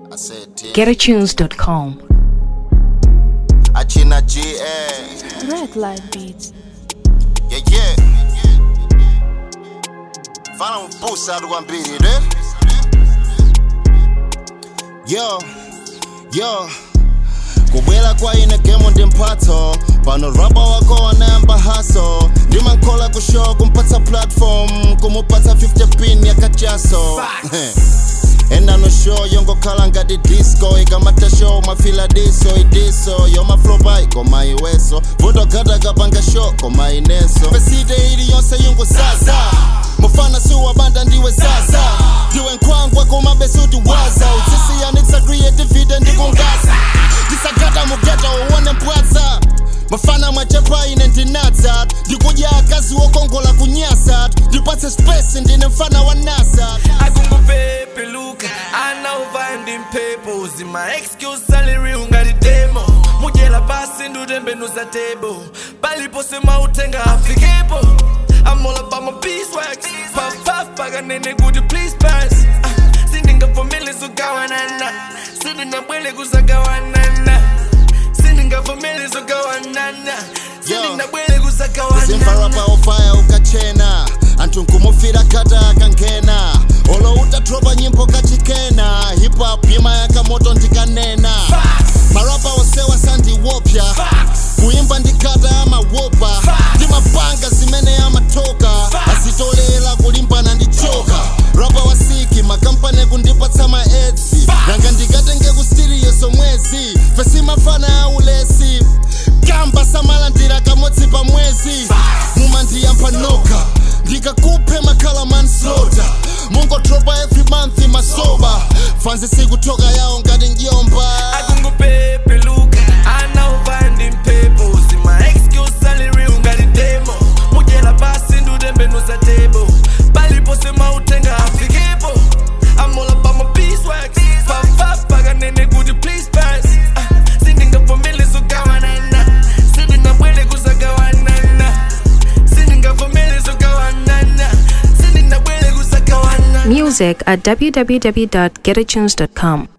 GetAtunes.com. Achina GA. Red Light Beats. Yeah. Fala busa do Ambiri, né? Yo. Kubwela kwa ine kemo ndimpato pano rapa wako wanayamba haso ndimankola kushow kumpata platform kumupata 50 pin ya kachaso ena no show yongo kalanga di disco ikamata show mafila diso idiso yo maflopa ikoma iweso vuto gada kapanga show koma ineso peside ili yonse yungu sasa mufana suwa banda ndiwe sasa ndiwe nkwangwa kuma besuti waza utisi ya nitsa creativity ndikungaza disagata mugeta uone mpwaza mafana mwachepa ine ndinatsa ndikuja akazi wokongola kunyasa ndipatse space ndine mfana wa nasa akungupepe luka anauvandi mpepo zima excuse salary ungati demo mujela pasi ndutembenuza table palipo sema utenga afikepo I'm all about my beeswax puff pakanene kuti please pass sindingavumile zogawanana sindingabwele kuzagawanana sindingavumile zogawanana sindingabwele kuzagawanana zimfarapa ofaya ukachena antu nkumufira kata akangena olo utatropa nyimbo kachikena hip hop yima yaka moto ndikanena marapa osewa sandiwopya kuimba ndikata amawopa ndimapanga zimene amatoka azitolela kulimbana ndichoka rapa wasiki makampani kundipatsa maedzi nanga ndikatenge kustudio somwezi fesimafana aulesi kamba samalandira kamodzi pa mwezi mumandiyamphanoka ndikakupe makhala manslota mungotropa every month masoba fanzi sikutoka yawo ngati njomba akungupepe luka anauvandi mpepo zima excuse salary ungati demo mujela pasi ndutembenuza table palipo sema utenga afikepo I'm all about my beeswax puff pakanene kuti please pass sindingavumile zogawanana sindingabwele kuzagawanana sindingavumile zogawanana sindingabwele kuzagawanana Music at www.getatunes.com.